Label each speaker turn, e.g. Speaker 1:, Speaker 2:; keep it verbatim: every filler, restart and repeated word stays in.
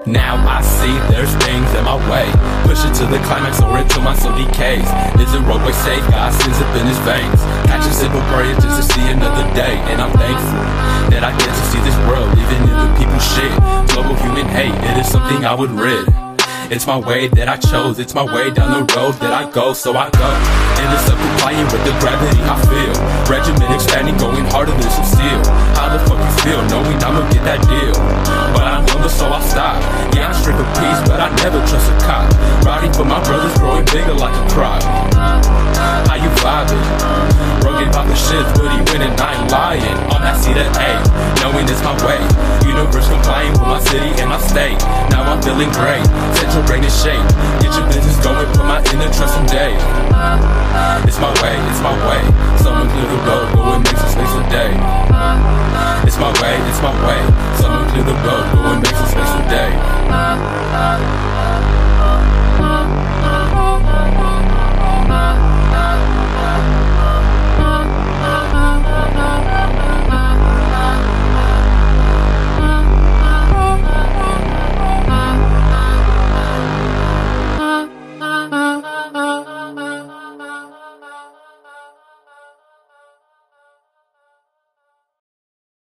Speaker 1: Now I see there's things in my way, push it to the climax or until my soul decays. Is the roadway safe? God sends up in his veins. Catch a simple prayer just to see another day. And I'm thankful that I get to see this world, even if the people shit. Global human hate, it is something I would rid. It's my way that I chose, it's my way down the road that I go, so I go. And it's up complying with the gravity I feel. Regiment expanding, going harder than some steel. How the fuck you feel, knowing I'ma get that deal? But I'm younger, so I'll stop. Yeah, I'm strict of peace, but I never trust a cop. Riding for my brothers, growing bigger like a crop. How you vibing? Bro gave out the shit, but he winning, I ain't lying. On that seat at A, knowing it's my way. Universe complying with my city and my state. Now I'm feeling great, set your brain in shape. Get your business going, put my inner trust someday. It's my way, it's my way. Someone clear the road, go and make some space a day.